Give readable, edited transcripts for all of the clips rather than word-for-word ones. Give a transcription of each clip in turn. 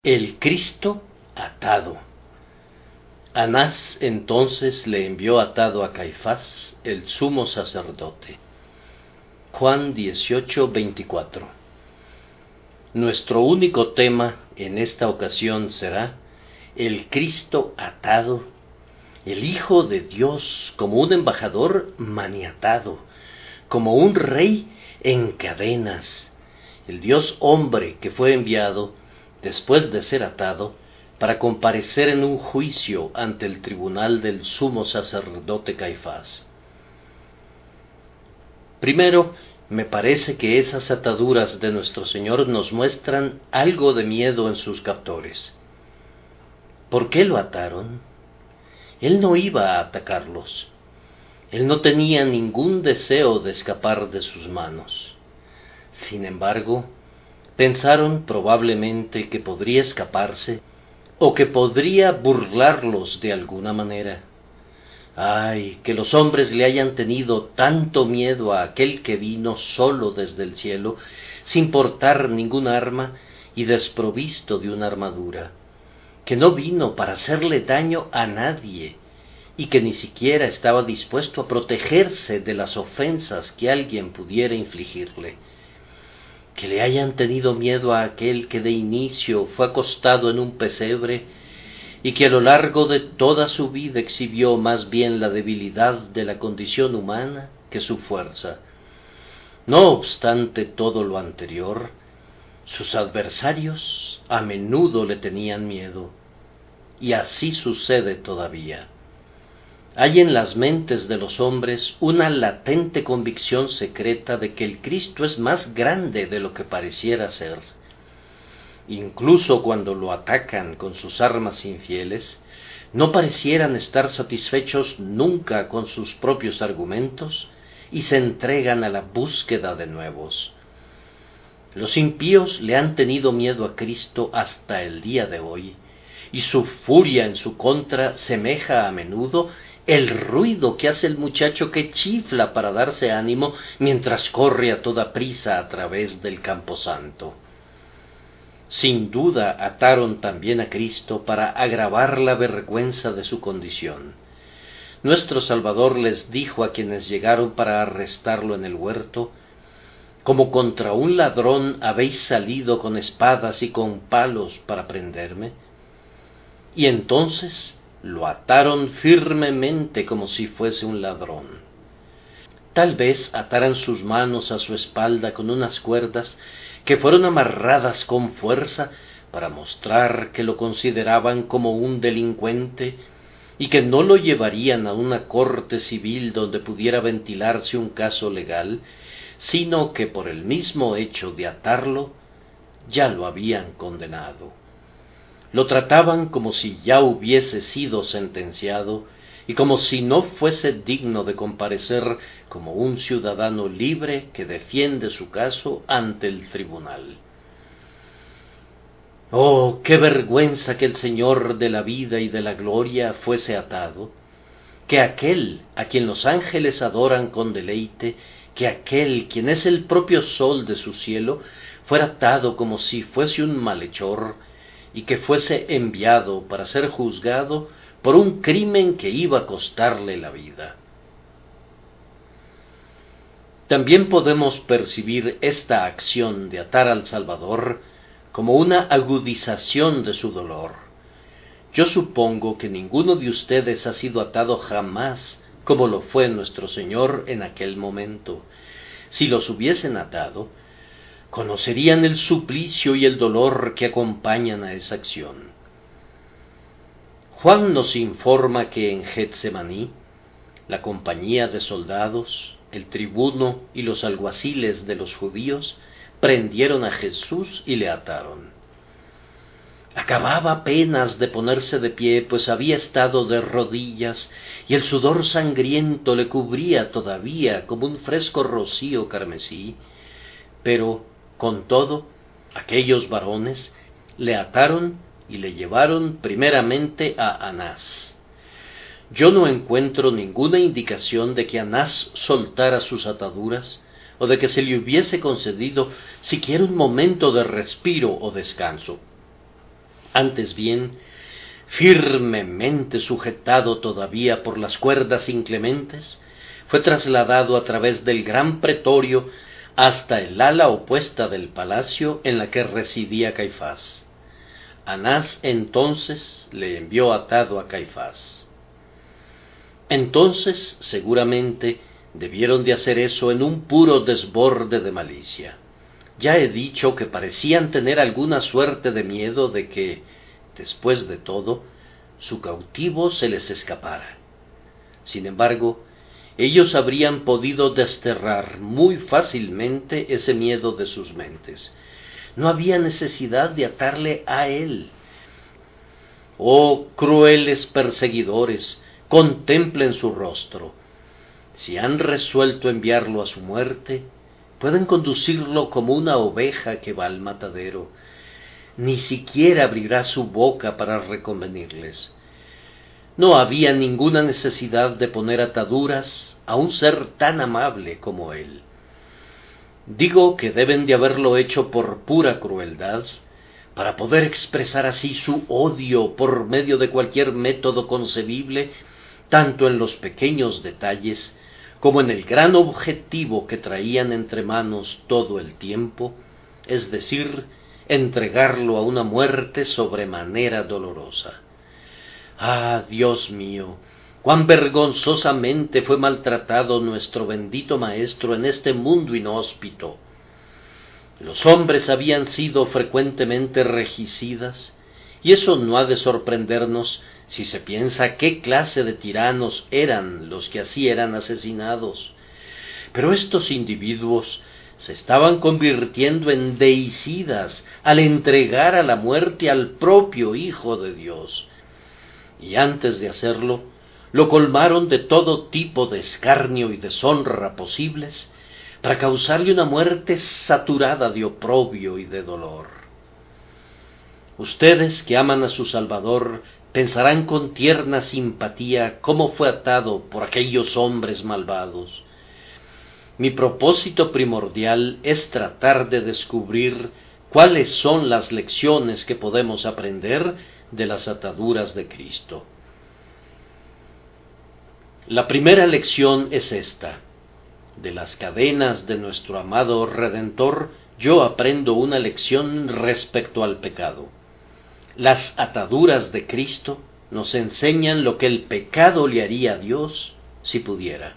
El Cristo atado. Anás entonces le envió atado a Caifás, el sumo sacerdote. Juan 18:24. Nuestro único tema en esta ocasión será el Cristo atado, el Hijo de Dios como un embajador maniatado, como un rey en cadenas, el Dios hombre que fue enviado después de ser atado para comparecer en un juicio ante el tribunal del sumo sacerdote Caifás. Primero, me parece que esas ataduras de nuestro Señor nos muestran algo de miedo en sus captores. ¿Por qué lo ataron? Él no iba a atacarlos. Él no tenía ningún deseo de escapar de sus manos. Sin embargo, pensaron probablemente que podría escaparse o que podría burlarlos de alguna manera. ¡Ay, que los hombres le hayan tenido tanto miedo a aquel que vino solo desde el cielo, sin portar ningún arma y desprovisto de una armadura, que no vino para hacerle daño a nadie, y que ni siquiera estaba dispuesto a protegerse de las ofensas que alguien pudiera infligirle! Que le hayan tenido miedo a aquel que de inicio fue acostado en un pesebre y que a lo largo de toda su vida exhibió más bien la debilidad de la condición humana que su fuerza. No obstante todo lo anterior, sus adversarios a menudo le tenían miedo, y así sucede todavía. Hay en las mentes de los hombres una latente convicción secreta de que el Cristo es más grande de lo que pareciera ser. Incluso cuando lo atacan con sus armas infieles, no parecieran estar satisfechos nunca con sus propios argumentos y se entregan a la búsqueda de nuevos. Los impíos le han tenido miedo a Cristo hasta el día de hoy, y su furia en su contra semeja a menudo el ruido que hace el muchacho que chifla para darse ánimo mientras corre a toda prisa a través del camposanto. Sin duda ataron también a Cristo para agravar la vergüenza de su condición. Nuestro Salvador les dijo a quienes llegaron para arrestarlo en el huerto: «Como contra un ladrón habéis salido con espadas y con palos para prenderme». Y entonces lo ataron firmemente como si fuese un ladrón. Tal vez ataran sus manos a su espalda con unas cuerdas que fueron amarradas con fuerza para mostrar que lo consideraban como un delincuente y que no lo llevarían a una corte civil donde pudiera ventilarse un caso legal, sino que por el mismo hecho de atarlo ya lo habían condenado. Lo trataban como si ya hubiese sido sentenciado y como si no fuese digno de comparecer como un ciudadano libre que defiende su caso ante el tribunal. ¡Oh, qué vergüenza que el Señor de la vida y de la gloria fuese atado! Que aquel a quien los ángeles adoran con deleite, que aquel quien es el propio sol de su cielo, fuera atado como si fuese un malhechor, y que fuese enviado para ser juzgado por un crimen que iba a costarle la vida. También podemos percibir esta acción de atar al Salvador como una agudización de su dolor. Yo supongo que ninguno de ustedes ha sido atado jamás como lo fue nuestro Señor en aquel momento. Si los hubiesen atado, conocerían el suplicio y el dolor que acompañan a esa acción. Juan nos informa que en Getsemaní, la compañía de soldados, el tribuno y los alguaciles de los judíos prendieron a Jesús y le ataron. Acababa apenas de ponerse de pie, pues había estado de rodillas, y el sudor sangriento le cubría todavía como un fresco rocío carmesí, pero con todo, aquellos varones le ataron y le llevaron primeramente a Anás. Yo no encuentro ninguna indicación de que Anás soltara sus ataduras o de que se le hubiese concedido siquiera un momento de respiro o descanso. Antes bien, firmemente sujetado todavía por las cuerdas inclementes, fue trasladado a través del gran pretorio hasta el ala opuesta del palacio en la que residía Caifás. Anás entonces le envió atado a Caifás. Entonces, seguramente, debieron de hacer eso en un puro desborde de malicia. Ya he dicho que parecían tener alguna suerte de miedo de que, después de todo, su cautivo se les escapara. Sin embargo, ellos habrían podido desterrar muy fácilmente ese miedo de sus mentes. No había necesidad de atarle a él. Oh, crueles perseguidores, contemplen su rostro. Si han resuelto enviarlo a su muerte, pueden conducirlo como una oveja que va al matadero. Ni siquiera abrirá su boca para reconvenirles. No había ninguna necesidad de poner ataduras a un ser tan amable como él. Digo que deben de haberlo hecho por pura crueldad, para poder expresar así su odio por medio de cualquier método concebible, tanto en los pequeños detalles como en el gran objetivo que traían entre manos todo el tiempo, es decir, entregarlo a una muerte sobremanera dolorosa. Ah, Dios mío, cuán vergonzosamente fue maltratado nuestro bendito Maestro en este mundo inhóspito. Los hombres habían sido frecuentemente regicidas, y eso no ha de sorprendernos si se piensa qué clase de tiranos eran los que así eran asesinados. Pero estos individuos se estaban convirtiendo en deicidas al entregar a la muerte al propio Hijo de Dios. Y antes de hacerlo, lo colmaron de todo tipo de escarnio y deshonra posibles, para causarle una muerte saturada de oprobio y de dolor. Ustedes que aman a su Salvador pensarán con tierna simpatía cómo fue atado por aquellos hombres malvados. Mi propósito primordial es tratar de descubrir cuáles son las lecciones que podemos aprender de las ataduras de Cristo. La primera lección es esta: de las cadenas de nuestro amado Redentor, yo aprendo una lección respecto al pecado. Las ataduras de Cristo nos enseñan lo que el pecado le haría a Dios si pudiera.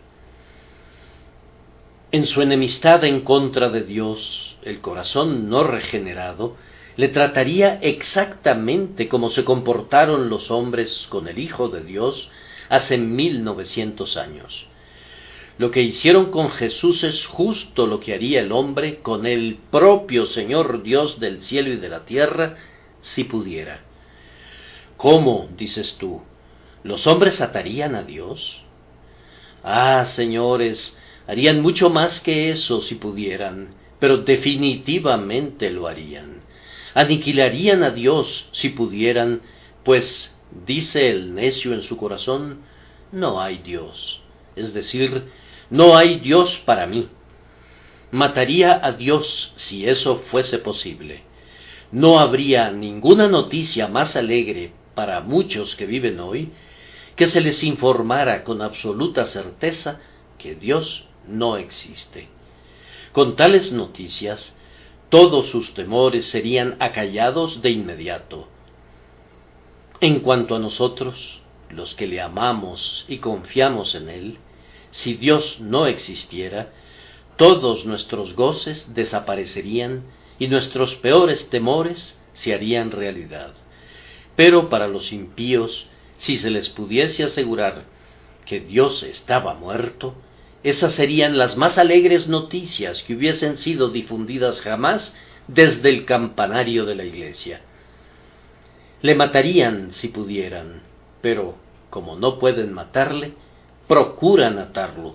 En su enemistad en contra de Dios, el corazón no regenerado le trataría exactamente como se comportaron los hombres con el Hijo de Dios hace 1900 años. Lo que hicieron con Jesús es justo lo que haría el hombre con el propio Señor Dios del cielo y de la tierra, si pudiera. ¿Cómo, dices tú, los hombres atarían a Dios? Ah, señores, harían mucho más que eso si pudieran, pero definitivamente lo harían. Aniquilarían a Dios si pudieran, pues, dice el necio en su corazón, no hay Dios, es decir, no hay Dios para mí. Mataría a Dios si eso fuese posible. No habría ninguna noticia más alegre para muchos que viven hoy que se les informara con absoluta certeza que Dios no existe. Con tales noticias, todos sus temores serían acallados de inmediato. En cuanto a nosotros, los que le amamos y confiamos en Él, si Dios no existiera, todos nuestros goces desaparecerían y nuestros peores temores se harían realidad. Pero para los impíos, si se les pudiese asegurar que Dios estaba muerto, esas serían las más alegres noticias que hubiesen sido difundidas jamás desde el campanario de la iglesia. Le matarían si pudieran, pero como no pueden matarle, procuran atarlo.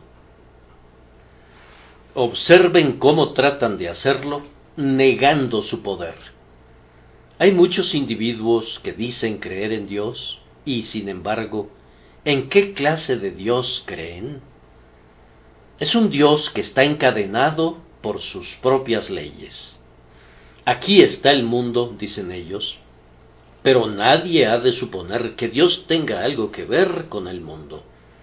Observen cómo tratan de hacerlo, negando su poder. Hay muchos individuos que dicen creer en Dios y, sin embargo, ¿en qué clase de Dios creen? Es un Dios que está encadenado por sus propias leyes. Aquí está el mundo, dicen ellos, pero nadie ha de suponer que Dios tenga algo que ver con el mundo.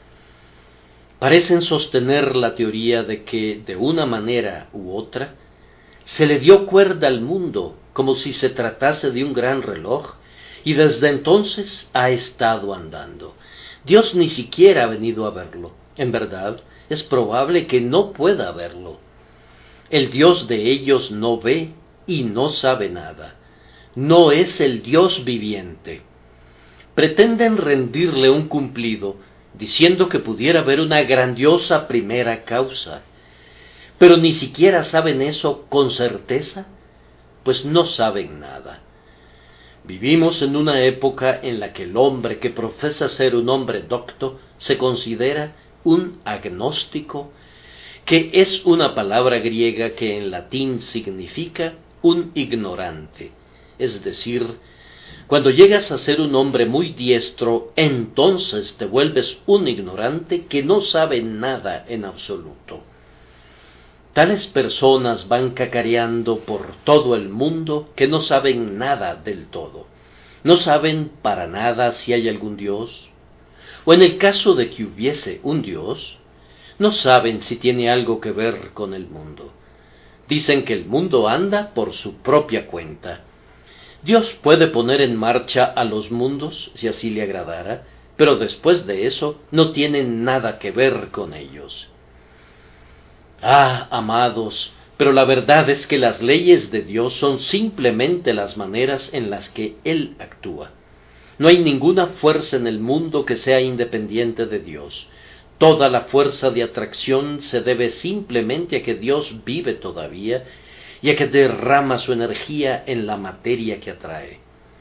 Parecen sostener la teoría de que, de una manera u otra, se le dio cuerda al mundo como si se tratase de un gran reloj, y desde entonces ha estado andando. Dios ni siquiera ha venido a verlo. En verdad, es probable que no pueda verlo. El Dios de ellos no ve y no sabe nada. No es el Dios viviente. Pretenden rendirle un cumplido, diciendo que pudiera haber una grandiosa primera causa. Pero ni siquiera saben eso con certeza, pues no saben nada. Vivimos en una época en la que el hombre que profesa ser un hombre docto se considera un agnóstico, que es una palabra griega que en latín significa un ignorante. Es decir, cuando llegas a ser un hombre muy diestro, entonces te vuelves un ignorante que no sabe nada en absoluto. Tales personas van cacareando por todo el mundo que no saben nada del todo. No saben para nada si hay algún Dios, o en el caso de que hubiese un Dios, no saben si tiene algo que ver con el mundo. Dicen que el mundo anda por su propia cuenta. Dios puede poner en marcha a los mundos si así le agradara, pero después de eso no tienen nada que ver con ellos. Ah, amados, pero la verdad es que las leyes de Dios son simplemente las maneras en las que Él actúa. No hay ninguna fuerza en el mundo que sea independiente de Dios. Toda la fuerza de atracción se debe simplemente a que Dios vive todavía y a que derrama su energía en la materia que atrae.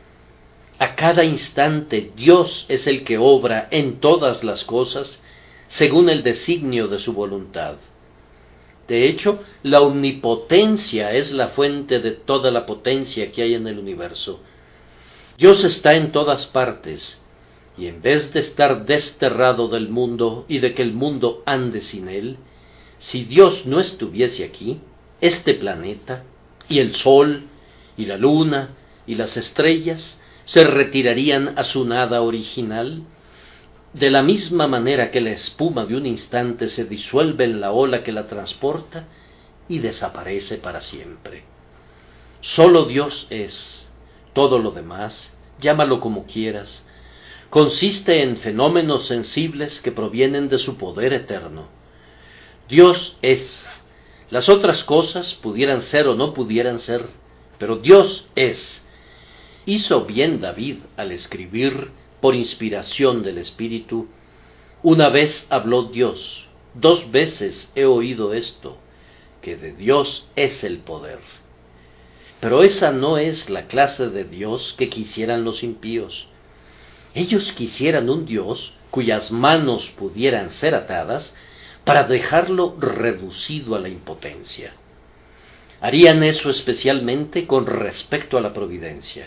A cada instante Dios es el que obra en todas las cosas según el designio de su voluntad. De hecho, la omnipotencia es la fuente de toda la potencia que hay en el universo. Dios está en todas partes, y en vez de estar desterrado del mundo y de que el mundo ande sin él, si Dios no estuviese aquí, este planeta, y el sol, y la luna, y las estrellas, se retirarían a su nada original, de la misma manera que la espuma de un instante se disuelve en la ola que la transporta y desaparece para siempre. Solo Dios es. Todo lo demás, llámalo como quieras, consiste en fenómenos sensibles que provienen de su poder eterno. Dios es. Las otras cosas pudieran ser o no pudieran ser, pero Dios es. Hizo bien David al escribir, por inspiración del Espíritu: una vez habló Dios, 2 veces he oído esto, que de Dios es el poder. Pero esa no es la clase de Dios que quisieran los impíos. Ellos quisieran un Dios cuyas manos pudieran ser atadas para dejarlo reducido a la impotencia. Harían eso especialmente con respecto a la providencia.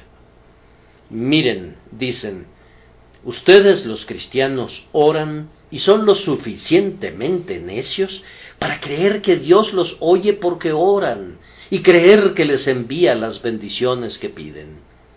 Miren, dicen, ustedes los cristianos oran y son lo suficientemente necios para creer que Dios los oye porque oran y creer que les envía las bendiciones que piden.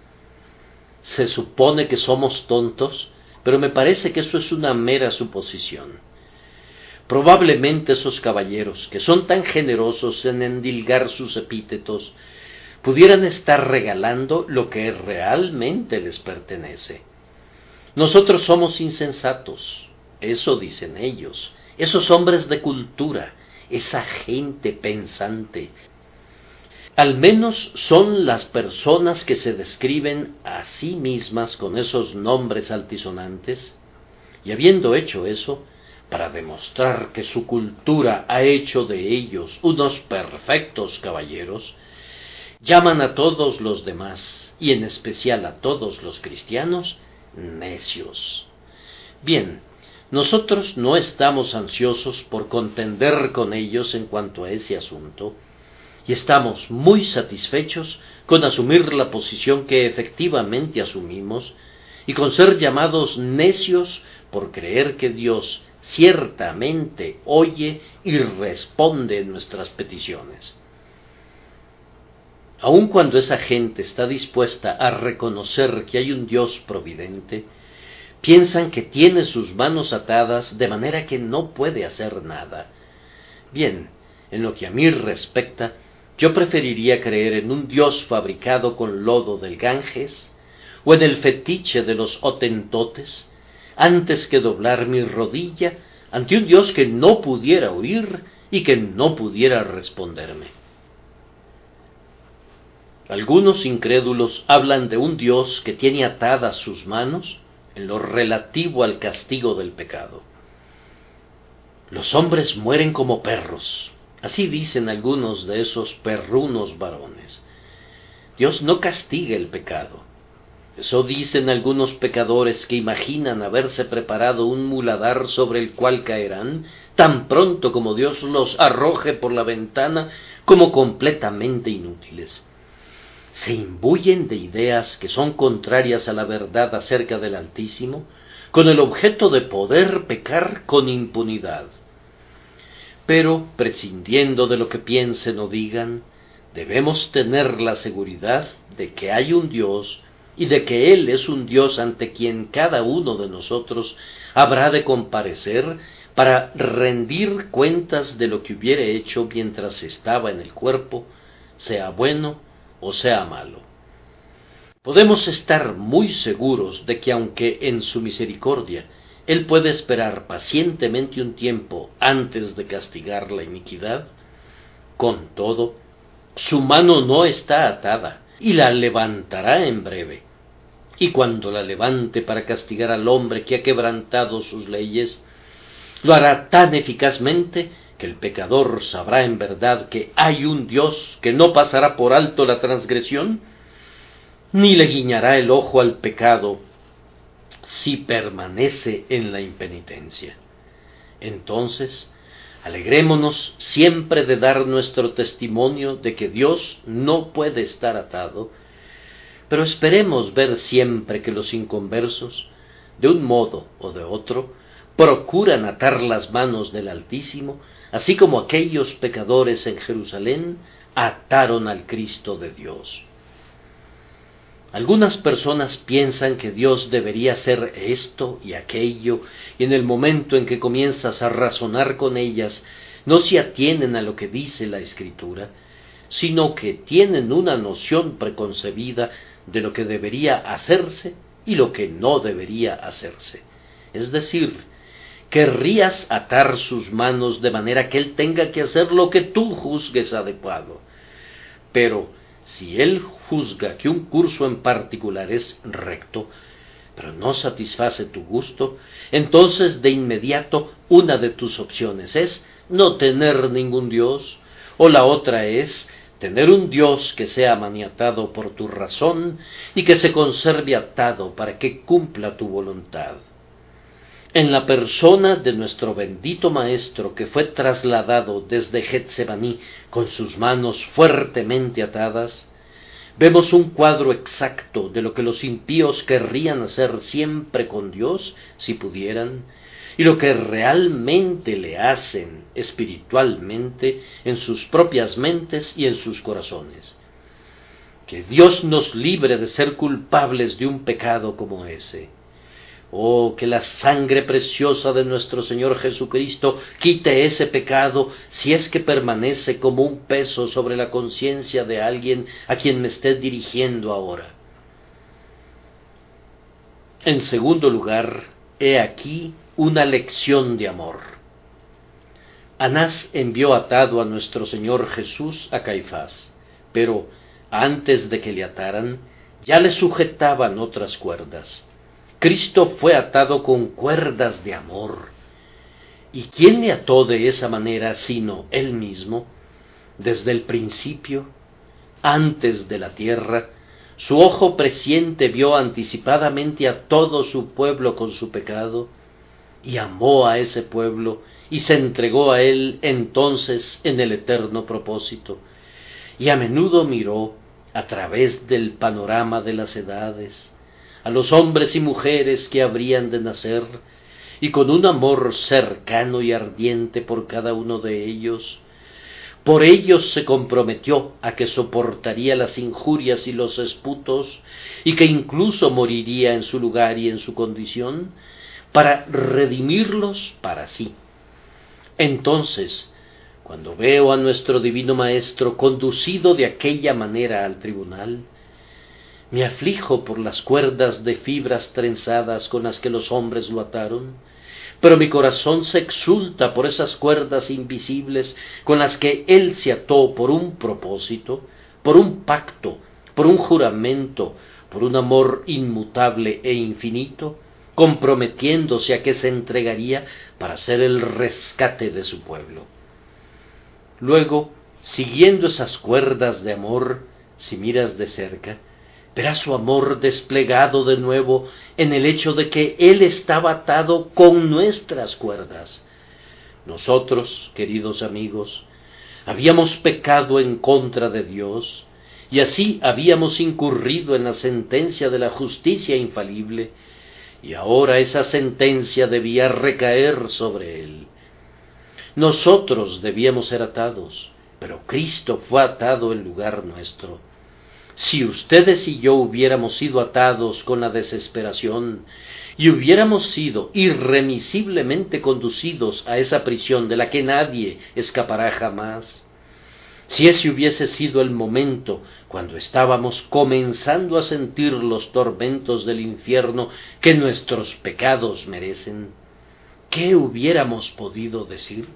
Se supone que somos tontos, pero me parece que eso es una mera suposición. Probablemente esos caballeros, que son tan generosos en endilgar sus epítetos, pudieran estar regalando lo que realmente les pertenece. Nosotros somos insensatos, eso dicen ellos, esos hombres de cultura, esa gente pensante. Al menos son las personas que se describen a sí mismas con esos nombres altisonantes, y habiendo hecho eso, para demostrar que su cultura ha hecho de ellos unos perfectos caballeros, llaman a todos los demás, y en especial a todos los cristianos, necios. Bien, nosotros no estamos ansiosos por contender con ellos en cuanto a ese asunto, y estamos muy satisfechos con asumir la posición que efectivamente asumimos, y con ser llamados necios por creer que Dios ciertamente oye y responde nuestras peticiones. Aun cuando esa gente está dispuesta a reconocer que hay un Dios providente, piensan que tiene sus manos atadas de manera que no puede hacer nada. Bien, en lo que a mí respecta, yo preferiría creer en un Dios fabricado con lodo del Ganges, o en el fetiche de los Hotentotes, antes que doblar mi rodilla ante un Dios que no pudiera oír y que no pudiera responderme. Algunos incrédulos hablan de un Dios que tiene atadas sus manos en lo relativo al castigo del pecado. Los hombres mueren como perros, así dicen algunos de esos perrunos varones. Dios no castiga el pecado. Eso dicen algunos pecadores que imaginan haberse preparado un muladar sobre el cual caerán, tan pronto como Dios los arroje por la ventana, como completamente inútiles. Se imbuyen de ideas que son contrarias a la verdad acerca del Altísimo, con el objeto de poder pecar con impunidad. Pero, prescindiendo de lo que piensen o digan, debemos tener la seguridad de que hay un Dios y de que Él es un Dios ante quien cada uno de nosotros habrá de comparecer para rendir cuentas de lo que hubiere hecho mientras estaba en el cuerpo, sea bueno o sea malo. Podemos estar muy seguros de que aunque en su misericordia Él puede esperar pacientemente un tiempo antes de castigar la iniquidad, con todo, su mano no está atada y la levantará en breve. Y cuando la levante para castigar al hombre que ha quebrantado sus leyes, lo hará tan eficazmente que el pecador sabrá en verdad que hay un Dios que no pasará por alto la transgresión, ni le guiñará el ojo al pecado si permanece en la impenitencia. Entonces, alegrémonos siempre de dar nuestro testimonio de que Dios no puede estar atado, pero esperemos ver siempre que los inconversos, de un modo o de otro, procuran atar las manos del Altísimo, así como aquellos pecadores en Jerusalén ataron al Cristo de Dios. Algunas personas piensan que Dios debería hacer esto y aquello, y en el momento en que comienzas a razonar con ellas, no se atienen a lo que dice la Escritura, sino que tienen una noción preconcebida de lo que debería hacerse y lo que no debería hacerse. Es decir, querrías atar sus manos de manera que Él tenga que hacer lo que tú juzgues adecuado. Pero si Él juzga que un curso en particular es recto, pero no satisface tu gusto, entonces de inmediato una de tus opciones es no tener ningún Dios, o la otra es tener un Dios que sea maniatado por tu razón y que se conserve atado para que cumpla tu voluntad. En la persona de nuestro bendito Maestro que fue trasladado desde Getsemaní con sus manos fuertemente atadas, vemos un cuadro exacto de lo que los impíos querrían hacer siempre con Dios, si pudieran, y lo que realmente le hacen espiritualmente en sus propias mentes y en sus corazones. Que Dios nos libre de ser culpables de un pecado como ese. Oh, que la sangre preciosa de nuestro Señor Jesucristo quite ese pecado si es que permanece como un peso sobre la conciencia de alguien a quien me esté dirigiendo ahora. En segundo lugar, he aquí una lección de amor. Anás envió atado a nuestro Señor Jesús a Caifás, pero antes de que le ataran, ya le sujetaban otras cuerdas. Cristo fue atado con cuerdas de amor. ¿Y quién le ató de esa manera sino Él mismo? Desde el principio, antes de la tierra, su ojo presciente vio anticipadamente a todo su pueblo con su pecado, y amó a ese pueblo, y se entregó a él entonces en el eterno propósito, y a menudo miró, a través del panorama de las edades, a los hombres y mujeres que habrían de nacer, y con un amor cercano y ardiente por cada uno de ellos, Por ellos se comprometió a que soportaría las injurias y los esputos, y que incluso moriría en su lugar y en su condición, para redimirlos para sí. Entonces, cuando veo a nuestro divino Maestro conducido de aquella manera al tribunal, me aflijo por las cuerdas de fibras trenzadas con las que los hombres lo ataron, pero mi corazón se exulta por esas cuerdas invisibles con las que él se ató por un propósito, por un pacto, por un juramento, por un amor inmutable e infinito, comprometiéndose a que se entregaría para hacer el rescate de su pueblo. Luego, siguiendo esas cuerdas de amor, si miras de cerca, verás su amor desplegado de nuevo en el hecho de que él estaba atado con nuestras cuerdas. Nosotros, queridos amigos, habíamos pecado en contra de Dios, y así habíamos incurrido en la sentencia de la justicia infalible, y ahora esa sentencia debía recaer sobre él. Nosotros debíamos ser atados, pero Cristo fue atado en lugar nuestro. Si ustedes y yo hubiéramos sido atados con la desesperación y hubiéramos sido irremisiblemente conducidos a esa prisión de la que nadie escapará jamás, si ese hubiese sido el momento cuando estábamos comenzando a sentir los tormentos del infierno que nuestros pecados merecen, ¿qué hubiéramos podido decir?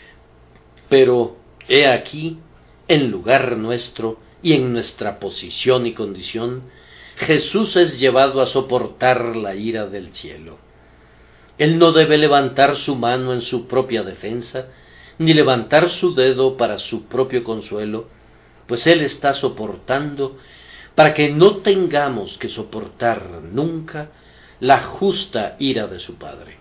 Pero he aquí, en lugar nuestro y en nuestra posición y condición, Jesús es llevado a soportar la ira del cielo. Él no debe levantar su mano en su propia defensa, ni levantar su dedo para su propio consuelo, pues Él está soportando para que no tengamos que soportar nunca la justa ira de su Padre.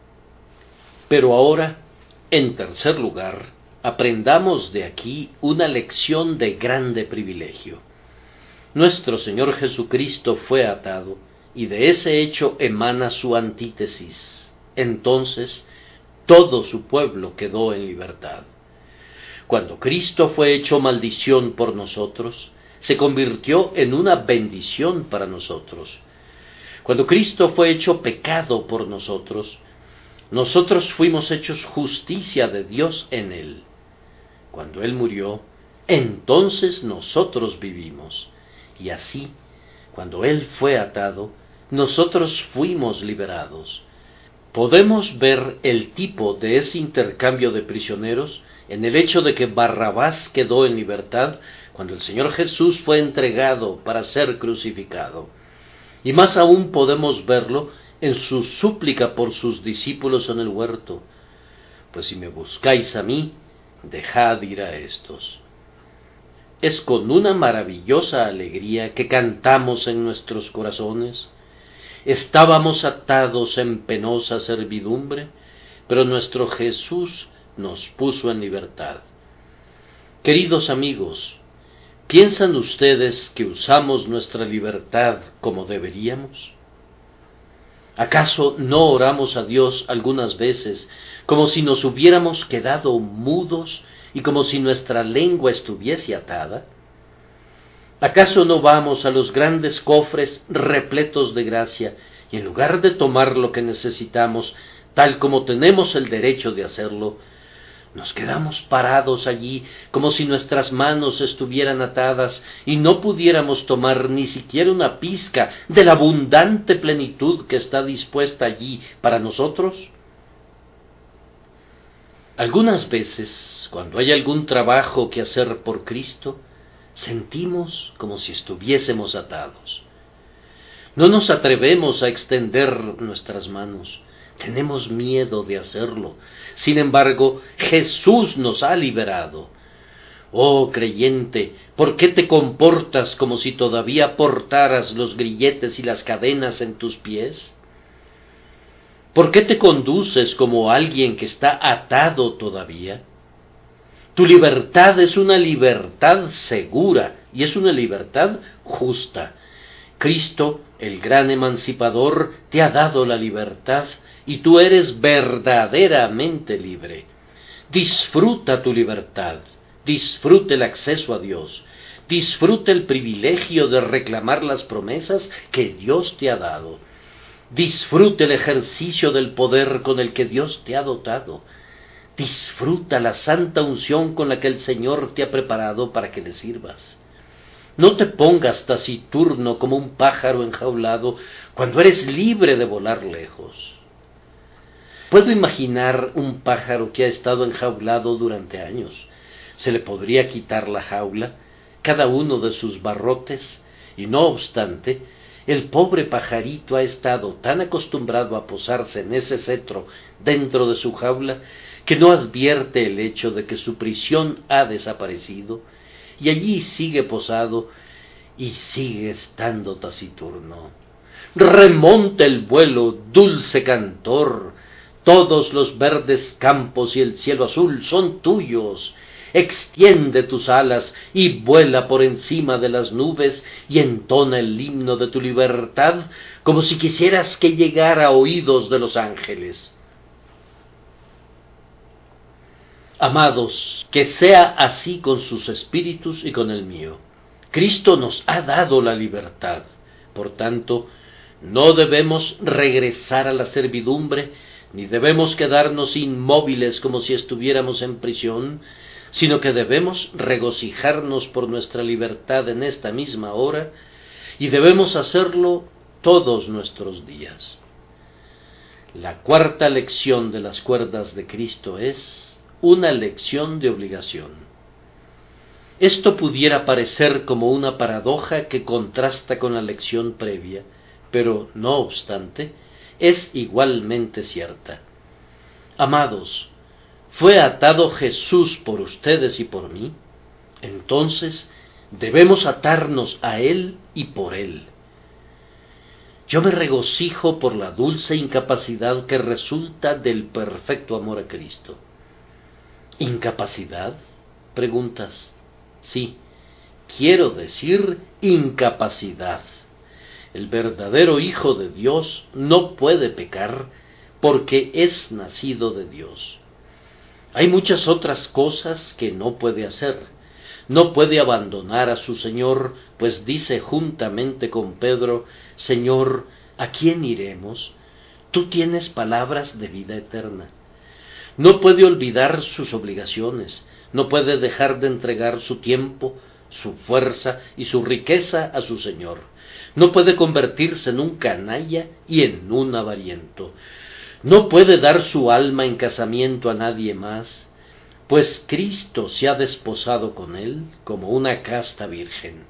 Pero ahora, en tercer lugar, aprendamos de aquí una lección de grande privilegio. Nuestro Señor Jesucristo fue atado, y de ese hecho emana su antítesis. Entonces, todo su pueblo quedó en libertad. Cuando Cristo fue hecho maldición por nosotros, se convirtió en una bendición para nosotros. Cuando Cristo fue hecho pecado por nosotros, nosotros fuimos hechos justicia de Dios en Él. Cuando Él murió, entonces nosotros vivimos. Y así, cuando Él fue atado, nosotros fuimos liberados. Podemos ver el tipo de ese intercambio de prisioneros en el hecho de que Barrabás quedó en libertad cuando el Señor Jesús fue entregado para ser crucificado. Y más aún podemos verlo en su súplica por sus discípulos en el huerto: pues si me buscáis a mí, dejad ir a estos. Es con una maravillosa alegría que cantamos en nuestros corazones: estábamos atados en penosa servidumbre, pero nuestro Jesús nos puso en libertad. Queridos amigos, ¿piensan ustedes que usamos nuestra libertad como deberíamos? ¿Acaso no oramos a Dios algunas veces como si nos hubiéramos quedado mudos y como si nuestra lengua estuviese atada? ¿Acaso no vamos a los grandes cofres repletos de gracia y en lugar de tomar lo que necesitamos, tal como tenemos el derecho de hacerlo, nos quedamos parados allí como si nuestras manos estuvieran atadas y no pudiéramos tomar ni siquiera una pizca de la abundante plenitud que está dispuesta allí para nosotros? Algunas veces, cuando hay algún trabajo que hacer por Cristo, sentimos como si estuviésemos atados. No nos atrevemos a extender nuestras manos. Tenemos miedo de hacerlo. Sin embargo, Jesús nos ha liberado. Oh creyente, ¿por qué te comportas como si todavía portaras los grilletes y las cadenas en tus pies? ¿Por qué te conduces como alguien que está atado todavía? Tu libertad es una libertad segura y es una libertad justa. Cristo, el gran emancipador, te ha dado la libertad y tú eres verdaderamente libre. Disfruta tu libertad, disfrute el acceso a Dios, disfrute el privilegio de reclamar las promesas que Dios te ha dado, disfrute el ejercicio del poder con el que Dios te ha dotado, disfruta la santa unción con la que el Señor te ha preparado para que le sirvas. No te pongas taciturno como un pájaro enjaulado cuando eres libre de volar lejos. Puedo imaginar un pájaro que ha estado enjaulado durante años. Se le podría quitar la jaula, cada uno de sus barrotes, y no obstante, el pobre pajarito ha estado tan acostumbrado a posarse en ese cetro dentro de su jaula que no advierte el hecho de que su prisión ha desaparecido, y allí sigue posado y sigue estando taciturno. Remonta el vuelo, dulce cantor, todos los verdes campos y el cielo azul son tuyos. Extiende tus alas y vuela por encima de las nubes y entona el himno de tu libertad como si quisieras que llegara a oídos de los ángeles. Amados, que sea así con sus espíritus y con el mío. Cristo nos ha dado la libertad. Por tanto, no debemos regresar a la servidumbre, ni debemos quedarnos inmóviles como si estuviéramos en prisión, sino que debemos regocijarnos por nuestra libertad en esta misma hora, y debemos hacerlo todos nuestros días. La cuarta lección de las cuerdas de Cristo es una lección de obligación. Esto pudiera parecer como una paradoja que contrasta con la lección previa, pero no obstante, es igualmente cierta. Amados, ¿fue atado Jesús por ustedes y por mí? Entonces debemos atarnos a Él y por Él. Yo me regocijo por la dulce incapacidad que resulta del perfecto amor a Cristo. ¿Incapacidad? Preguntas. Sí, quiero decir incapacidad. El verdadero Hijo de Dios no puede pecar porque es nacido de Dios. Hay muchas otras cosas que no puede hacer. No puede abandonar a su Señor, pues dice juntamente con Pedro: Señor, ¿a quién iremos? Tú tienes palabras de vida eterna. No puede olvidar sus obligaciones, no puede dejar de entregar su tiempo, su fuerza y su riqueza a su Señor. No puede convertirse en un canalla y en un avariento. No puede dar su alma en casamiento a nadie más, pues Cristo se ha desposado con él como una casta virgen.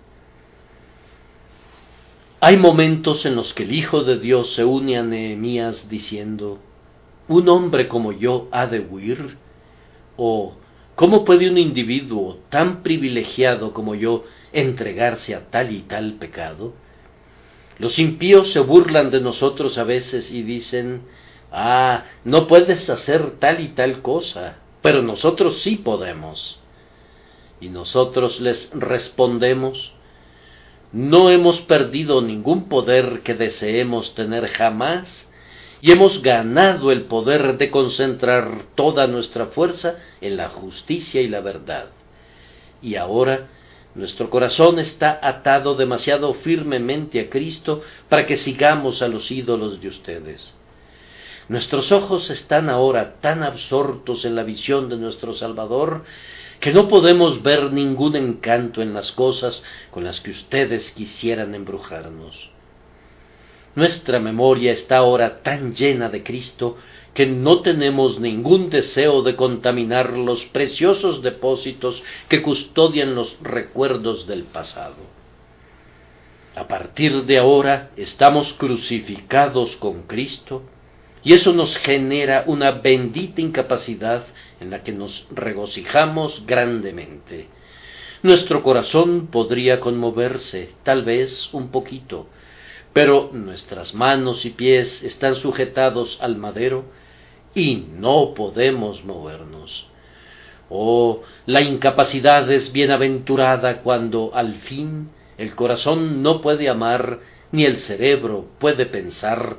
Hay momentos en los que el Hijo de Dios se une a Nehemías diciendo: ¿un hombre como yo ha de huir? ¿O cómo puede un individuo tan privilegiado como yo entregarse a tal y tal pecado? Los impíos se burlan de nosotros a veces y dicen: no puedes hacer tal y tal cosa, pero nosotros sí podemos. Y nosotros les respondemos: no hemos perdido ningún poder que deseemos tener jamás, y hemos ganado el poder de concentrar toda nuestra fuerza en la justicia y la verdad. Y ahora nuestro corazón está atado demasiado firmemente a Cristo para que sigamos a los ídolos de ustedes. Nuestros ojos están ahora tan absortos en la visión de nuestro Salvador que no podemos ver ningún encanto en las cosas con las que ustedes quisieran embrujarnos. Nuestra memoria está ahora tan llena de Cristo que no tenemos ningún deseo de contaminar los preciosos depósitos que custodian los recuerdos del pasado. A partir de ahora estamos crucificados con Cristo, y eso nos genera una bendita incapacidad en la que nos regocijamos grandemente. Nuestro corazón podría conmoverse, tal vez un poquito, pero nuestras manos y pies están sujetados al madero y no podemos movernos. Oh, la incapacidad es bienaventurada cuando al fin el corazón no puede amar, ni el cerebro puede pensar,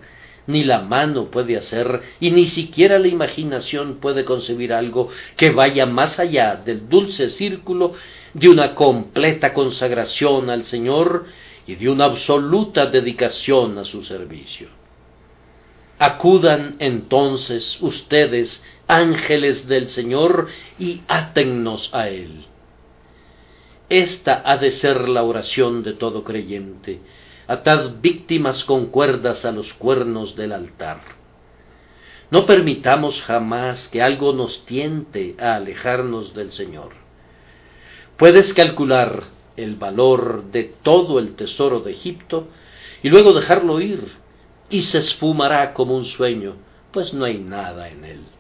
ni la mano puede hacer, y ni siquiera la imaginación puede concebir algo que vaya más allá del dulce círculo de una completa consagración al Señor y de una absoluta dedicación a su servicio. Acudan entonces ustedes, ángeles del Señor, y átennos a Él. Esta ha de ser la oración de todo creyente. Atad víctimas con cuerdas a los cuernos del altar. No permitamos jamás que algo nos tiente a alejarnos del Señor. Puedes calcular el valor de todo el tesoro de Egipto y luego dejarlo ir, y se esfumará como un sueño, pues no hay nada en él.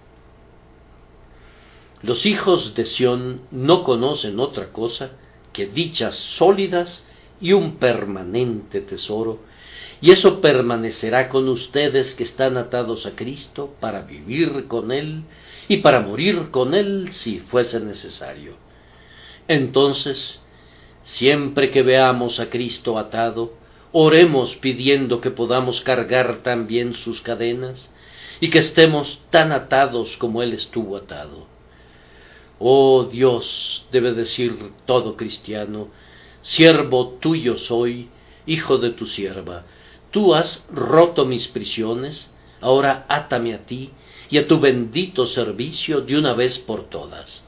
Los hijos de Sión no conocen otra cosa que dichas sólidas y un permanente tesoro, y eso permanecerá con ustedes que están atados a Cristo para vivir con Él y para morir con Él si fuese necesario. Entonces, siempre que veamos a Cristo atado, oremos pidiendo que podamos cargar también sus cadenas y que estemos tan atados como Él estuvo atado. Oh Dios, debe decir todo cristiano, siervo tuyo soy, hijo de tu sierva. Tú has roto mis prisiones, ahora átame a ti y a tu bendito servicio de una vez por todas.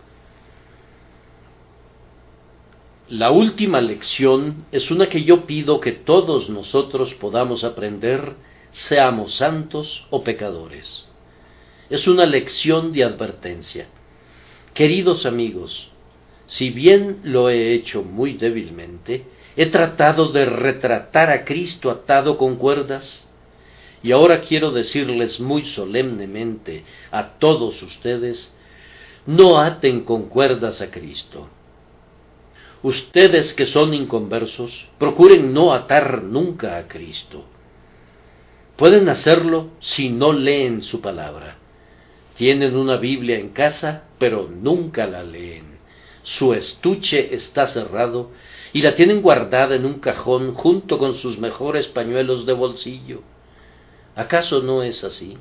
La última lección es una que yo pido que todos nosotros podamos aprender, seamos santos o pecadores. Es una lección de advertencia. Queridos amigos, si bien lo he hecho muy débilmente, he tratado de retratar a Cristo atado con cuerdas, y ahora quiero decirles muy solemnemente a todos ustedes, no aten con cuerdas a Cristo. Ustedes que son inconversos, procuren no atar nunca a Cristo. Pueden hacerlo si no leen su palabra. Tienen una Biblia en casa, pero nunca la leen. Su estuche está cerrado y la tienen guardada en un cajón junto con sus mejores pañuelos de bolsillo. ¿Acaso no es así?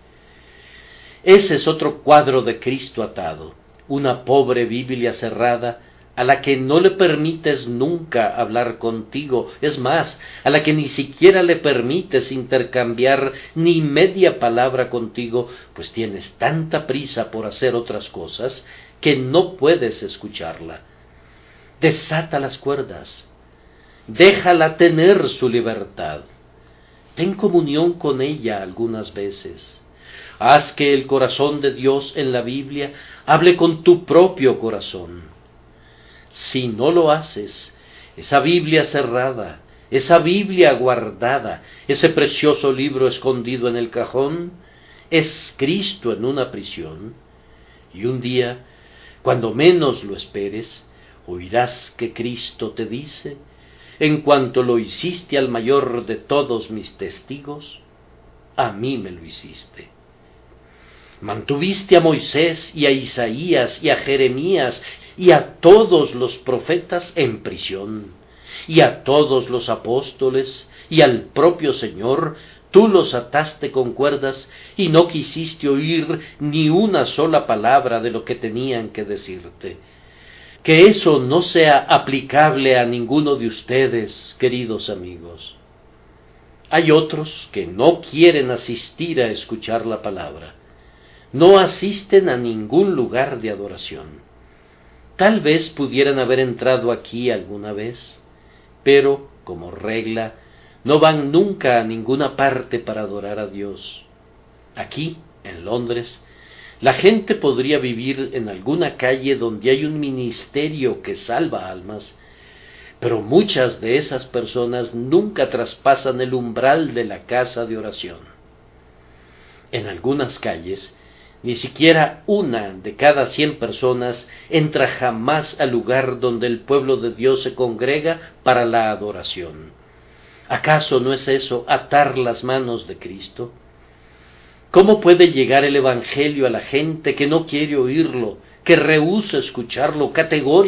Ese es otro cuadro de Cristo atado, una pobre Biblia cerrada a la que no le permites nunca hablar contigo, es más, a la que ni siquiera le permites intercambiar ni media palabra contigo, pues tienes tanta prisa por hacer otras cosas que no puedes escucharla. Desata las cuerdas, déjala tener su libertad, ten comunión con ella algunas veces, haz que el corazón de Dios en la Biblia hable con tu propio corazón. Si no lo haces, esa Biblia cerrada, esa Biblia guardada, ese precioso libro escondido en el cajón, es Cristo en una prisión, y un día, cuando menos lo esperes, oirás que Cristo te dice, en cuanto lo hiciste al mayor de todos mis testigos, a mí me lo hiciste. Mantuviste a Moisés y a Isaías y a Jeremías y a todos los profetas en prisión, y a todos los apóstoles y al propio Señor, tú los ataste con cuerdas y no quisiste oír ni una sola palabra de lo que tenían que decirte. Que eso no sea aplicable a ninguno de ustedes, queridos amigos. Hay otros que no quieren asistir a escuchar la palabra, no asisten a ningún lugar de adoración. Tal vez pudieran haber entrado aquí alguna vez, pero, como regla, no van nunca a ninguna parte para adorar a Dios. Aquí, en Londres, la gente podría vivir en alguna calle donde hay un ministerio que salva almas, pero muchas de esas personas nunca traspasan el umbral de la casa de oración. En algunas calles, ni siquiera una de cada 100 personas entra jamás al lugar donde el pueblo de Dios se congrega para la adoración. ¿Acaso no es eso atar las manos de Cristo? ¿Cómo puede llegar el Evangelio a la gente que no quiere oírlo, que rehúsa escucharlo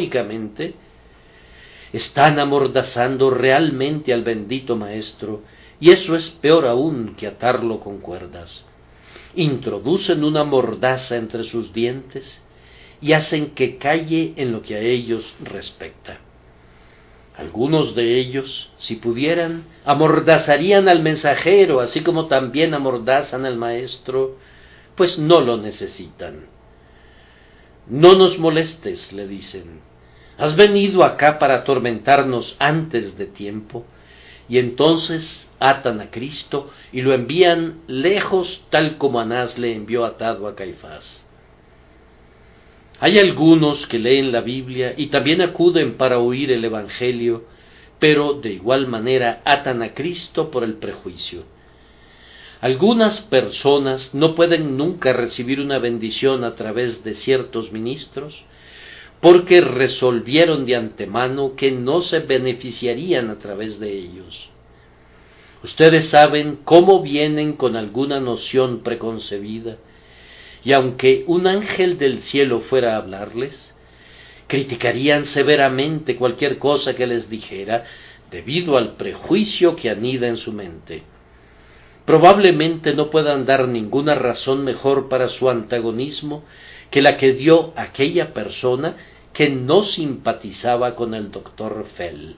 categóricamente? Están amordazando realmente al bendito Maestro, y eso es peor aún que atarlo con cuerdas. Introducen una mordaza entre sus dientes y hacen que calle en lo que a ellos respecta. Algunos de ellos, si pudieran, amordazarían al mensajero, así como también amordazan al maestro, pues no lo necesitan. No nos molestes, le dicen. Has venido acá para atormentarnos antes de tiempo. Y entonces atan a Cristo y lo envían lejos, tal como Anás le envió atado a Caifás. Hay algunos que leen la Biblia y también acuden para oír el Evangelio, pero de igual manera atan a Cristo por el prejuicio. Algunas personas no pueden nunca recibir una bendición a través de ciertos ministros, porque resolvieron de antemano que no se beneficiarían a través de ellos. Ustedes saben cómo vienen con alguna noción preconcebida, y aunque un ángel del cielo fuera a hablarles, criticarían severamente cualquier cosa que les dijera, debido al prejuicio que anida en su mente. Probablemente no puedan dar ninguna razón mejor para su antagonismo que la que dio aquella persona que no simpatizaba con el doctor Fell.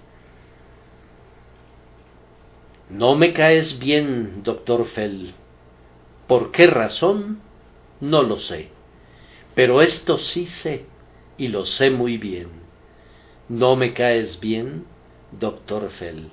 No me caes bien, doctor Fell. ¿Por qué razón? No lo sé. Pero esto sí sé, y lo sé muy bien. No me caes bien, doctor Fell.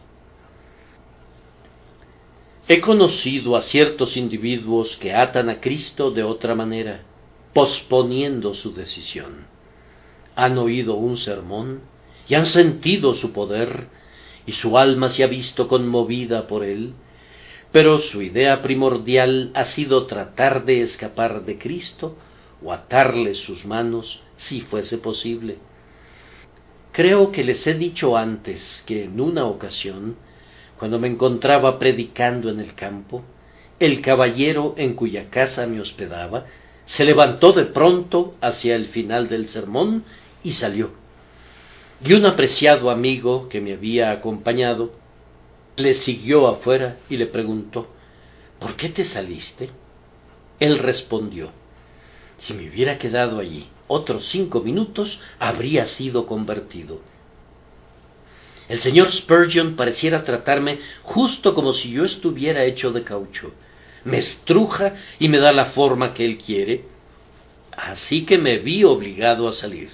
He conocido a ciertos individuos que atan a Cristo de otra manera, posponiendo su decisión. Han oído un sermón y han sentido su poder, y su alma se ha visto conmovida por él, pero su idea primordial ha sido tratar de escapar de Cristo o atarle sus manos si fuese posible. Creo que les he dicho antes que en una ocasión, cuando me encontraba predicando en el campo, el caballero en cuya casa me hospedaba se levantó de pronto hacia el final del sermón y salió. Y un apreciado amigo que me había acompañado le siguió afuera y le preguntó: ¿por qué te saliste? Él respondió: si me hubiera quedado allí otros 5 minutos, habría sido convertido. El señor Spurgeon pareciera tratarme justo como si yo estuviera hecho de caucho. Me estruja y me da la forma que él quiere, así que me vi obligado a salir.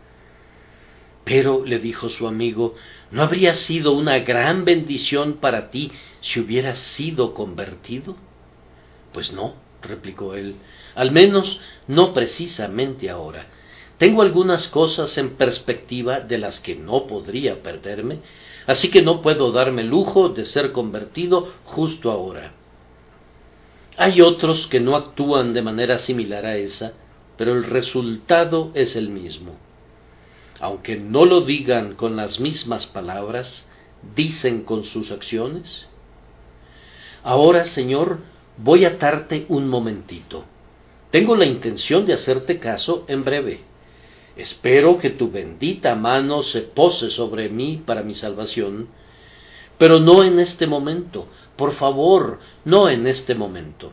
Pero, le dijo su amigo, ¿no habría sido una gran bendición para ti si hubieras sido convertido? Pues no, replicó él, al menos no precisamente ahora. Tengo algunas cosas en perspectiva de las que no podría perderme, así que no puedo darme el lujo de ser convertido justo ahora. Hay otros que no actúan de manera similar a esa, pero el resultado es el mismo. Aunque no lo digan con las mismas palabras, dicen con sus acciones. Ahora, Señor, voy a atarte un momentito. Tengo la intención de hacerte caso en breve. Espero que tu bendita mano se pose sobre mí para mi salvación, pero no en este momento, por favor, no en este momento.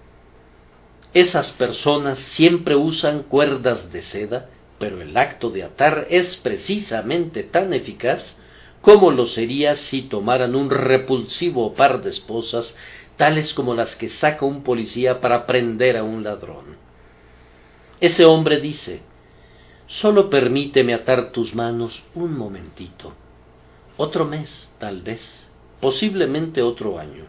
Esas personas siempre usan cuerdas de seda, pero el acto de atar es precisamente tan eficaz como lo sería si tomaran un repulsivo par de esposas, tales como las que saca un policía para prender a un ladrón. Ese hombre dice: solo permíteme atar tus manos un momentito. Otro mes, tal vez, posiblemente otro año.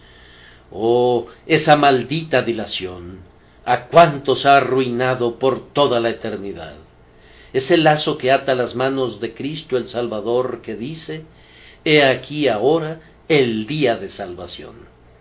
Oh, esa maldita dilación, ¿a cuántos ha arruinado por toda la eternidad? Es el lazo que ata las manos de Cristo el Salvador, que dice: he aquí ahora el día de salvación.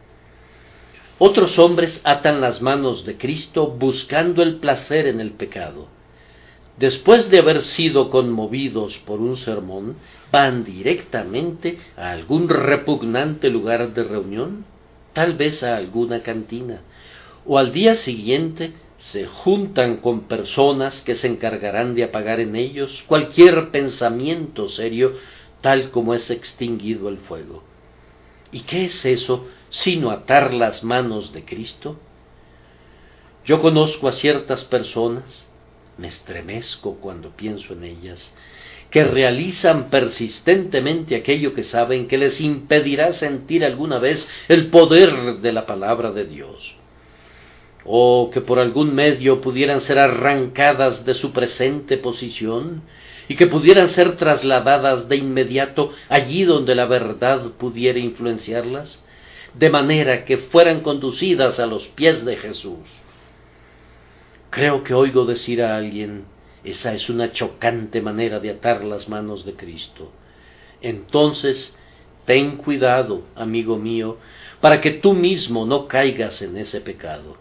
Otros hombres atan las manos de Cristo buscando el placer en el pecado. Después de haber sido conmovidos por un sermón, van directamente a algún repugnante lugar de reunión, tal vez a alguna cantina, o al día siguiente se juntan con personas que se encargarán de apagar en ellos cualquier pensamiento serio, tal como es extinguido el fuego. ¿Y qué es eso sino atar las manos de Cristo? Yo conozco a ciertas personas, me estremezco cuando pienso en ellas, que realizan persistentemente aquello que saben que les impedirá sentir alguna vez el poder de la palabra de Dios, o que por algún medio pudieran ser arrancadas de su presente posición y que pudieran ser trasladadas de inmediato allí donde la verdad pudiera influenciarlas, de manera que fueran conducidas a los pies de Jesús. Creo que oigo decir a alguien: esa es una chocante manera de atar las manos de Cristo. Entonces, ten cuidado, amigo mío, para que tú mismo no caigas en ese pecado.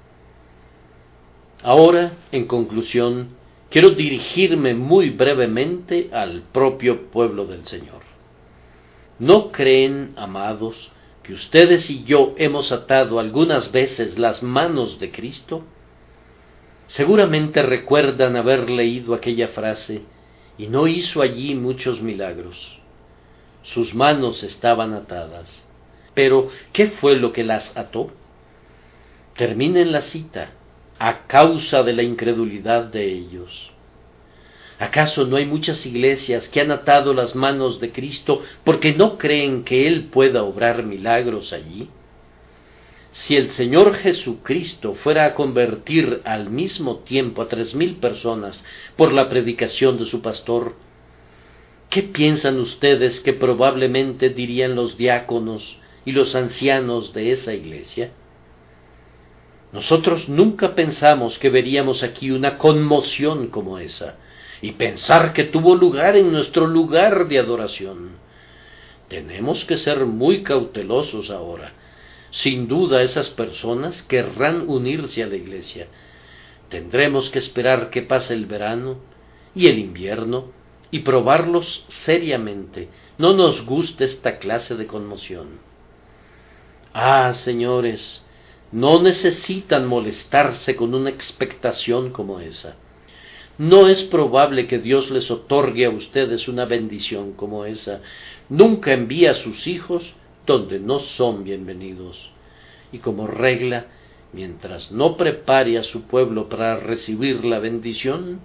Ahora, en conclusión, quiero dirigirme muy brevemente al propio pueblo del Señor. ¿No creen, amados, que ustedes y yo hemos atado algunas veces las manos de Cristo? Seguramente recuerdan haber leído aquella frase: y no hizo allí muchos milagros. Sus manos estaban atadas. Pero, ¿qué fue lo que las ató? Termina en la cita: a causa de la incredulidad de ellos. ¿Acaso no hay muchas iglesias que han atado las manos de Cristo porque no creen que Él pueda obrar milagros allí? Si el Señor Jesucristo fuera a convertir al mismo tiempo a 3,000 personas por la predicación de su pastor, ¿qué piensan ustedes que probablemente dirían los diáconos y los ancianos de esa iglesia? Nosotros nunca pensamos que veríamos aquí una conmoción como esa, y pensar que tuvo lugar en nuestro lugar de adoración. Tenemos que ser muy cautelosos ahora. Sin duda esas personas querrán unirse a la iglesia. Tendremos que esperar que pase el verano y el invierno y probarlos seriamente. No nos gusta esta clase de conmoción. Ah, señores, no necesitan molestarse con una expectación como esa. No es probable que Dios les otorgue a ustedes una bendición como esa. Nunca envía a sus hijos donde no son bienvenidos. Y como regla, mientras no prepare a su pueblo para recibir la bendición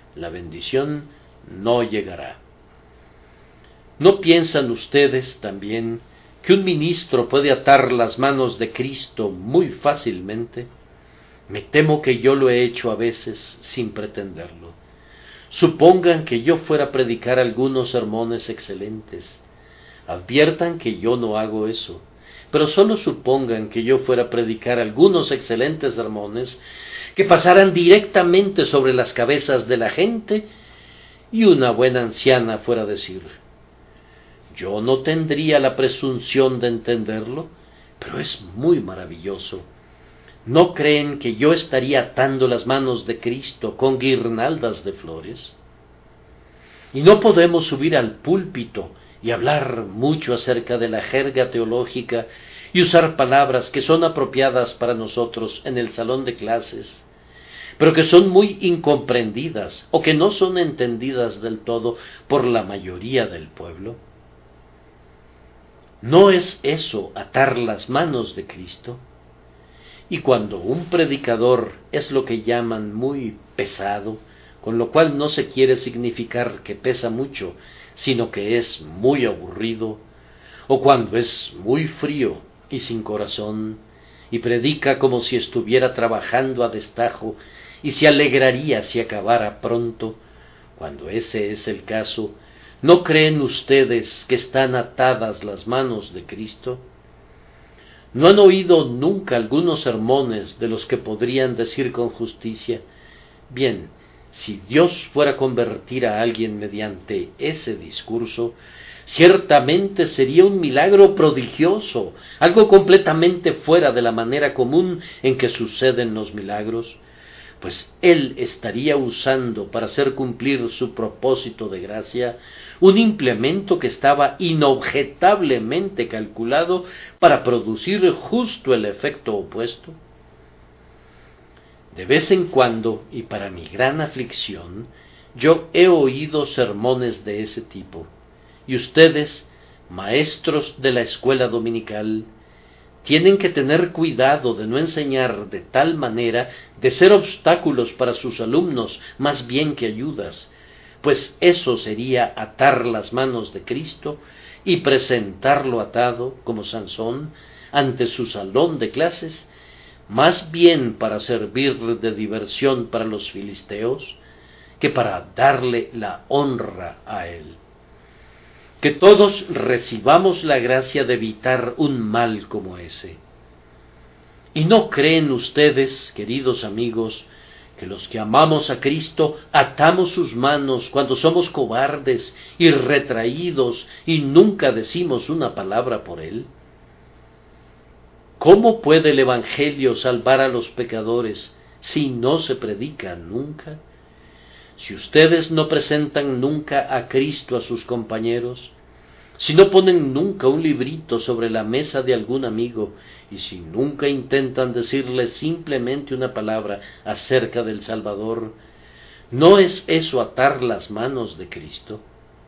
no llegará. ¿No piensan ustedes también que un ministro puede atar las manos de Cristo muy fácilmente? Me temo que yo lo he hecho a veces sin pretenderlo. Supongan que yo fuera a predicar algunos sermones excelentes. Adviertan que yo no hago eso, pero solo supongan que yo fuera a predicar algunos excelentes sermones que pasaran directamente sobre las cabezas de la gente y una buena anciana fuera a decir: yo no tendría la presunción de entenderlo, pero es muy maravilloso. ¿No creen que yo estaría atando las manos de Cristo con guirnaldas de flores? Y no podemos subir al púlpito y hablar mucho acerca de la jerga teológica y usar palabras que son apropiadas para nosotros en el salón de clases, pero que son muy incomprendidas o que no son entendidas del todo por la mayoría del pueblo. ¿No es eso atar las manos de Cristo? Y cuando un predicador es lo que llaman muy pesado, con lo cual no se quiere significar que pesa mucho, sino que es muy aburrido, o cuando es muy frío y sin corazón, y predica como si estuviera trabajando a destajo y se alegraría si acabara pronto, cuando ese es el caso, ¿no creen ustedes que están atadas las manos de Cristo? ¿No han oído nunca algunos sermones de los que podrían decir con justicia: bien, si Dios fuera a convertir a alguien mediante ese discurso, ciertamente sería un milagro prodigioso, algo completamente fuera de la manera común en que suceden los milagros? Pues Él estaría usando para hacer cumplir su propósito de gracia un implemento que estaba inobjetablemente calculado para producir justo el efecto opuesto. De vez en cuando, y para mi gran aflicción, yo he oído sermones de ese tipo, y ustedes maestros de la escuela dominical, tienen que tener cuidado de no enseñar de tal manera de ser obstáculos para sus alumnos más bien que ayudas, pues eso sería atar las manos de Cristo y presentarlo atado, como Sansón, ante su salón de clases, más bien para servir de diversión para los filisteos, que para darle la honra a él. Que todos recibamos la gracia de evitar un mal como ese. ¿Y no creen ustedes, queridos amigos, que los que amamos a Cristo atamos sus manos cuando somos cobardes y retraídos y nunca decimos una palabra por Él? ¿Cómo puede el Evangelio salvar a los pecadores si no se predica nunca? Si ustedes no presentan nunca a Cristo a sus compañeros, si no ponen nunca un librito sobre la mesa de algún amigo, y si nunca intentan decirles simplemente una palabra acerca del Salvador, ¿no es eso atar las manos de Cristo?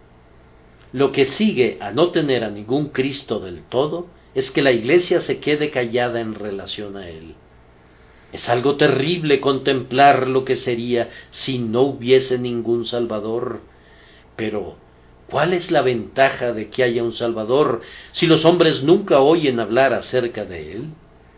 Lo que sigue a no tener a ningún Cristo del todo es que la Iglesia se quede callada en relación a Él. Es algo terrible contemplar lo que sería si no hubiese ningún Salvador, pero ¿cuál es la ventaja de que haya un Salvador si los hombres nunca oyen hablar acerca de Él?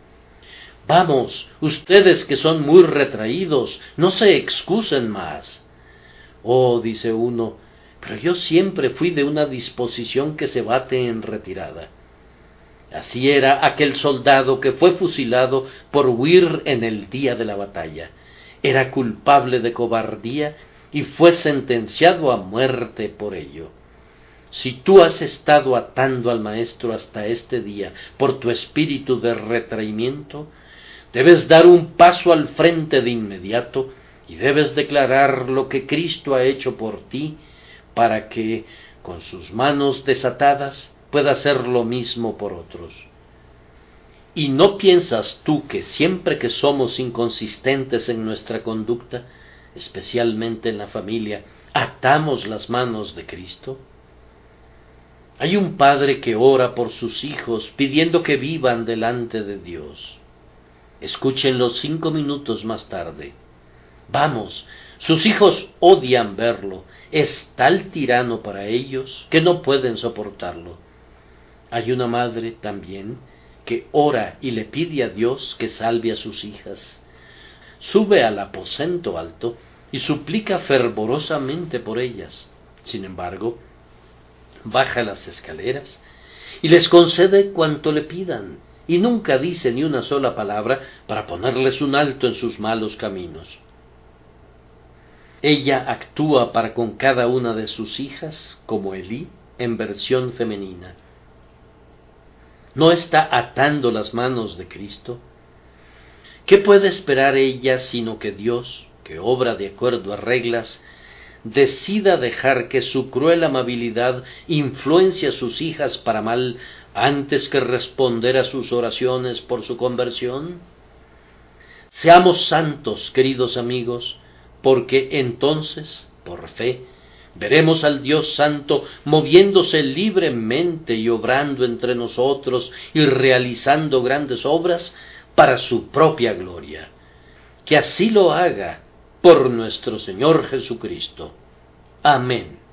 Vamos, ustedes que son muy retraídos, no se excusen más. Oh, dice uno, pero yo siempre fui de una disposición que se bate en retirada. Así era aquel soldado que fue fusilado por huir en el día de la batalla. Era culpable de cobardía y fue sentenciado a muerte por ello. Si tú has estado atando al Maestro hasta este día por tu espíritu de retraimiento, debes dar un paso al frente de inmediato y debes declarar lo que Cristo ha hecho por ti para que, con sus manos desatadas, pueda hacer lo mismo por otros. ¿Y no piensas tú que siempre que somos inconsistentes en nuestra conducta, especialmente en la familia, atamos las manos de Cristo? Hay un padre que ora por sus hijos pidiendo que vivan delante de Dios. Escúchenlo 5 minutos más tarde. Vamos, sus hijos odian verlo. Es tal tirano para ellos que no pueden soportarlo. Hay una madre también que ora y le pide a Dios que salve a sus hijas. Sube al aposento alto y suplica fervorosamente por ellas. Sin embargo, baja las escaleras y les concede cuanto le pidan, y nunca dice ni una sola palabra para ponerles un alto en sus malos caminos. Ella actúa para con cada una de sus hijas como Elí en versión femenina. ¿No está atando las manos de Cristo? ¿Qué puede esperar ella sino que Dios, que obra de acuerdo a reglas, decida dejar que su cruel amabilidad influencie a sus hijas para mal antes que responder a sus oraciones por su conversión? Seamos santos, queridos amigos, porque entonces, por fe, veremos al Dios Santo moviéndose libremente y obrando entre nosotros y realizando grandes obras para su propia gloria. Que así lo haga por nuestro Señor Jesucristo. Amén.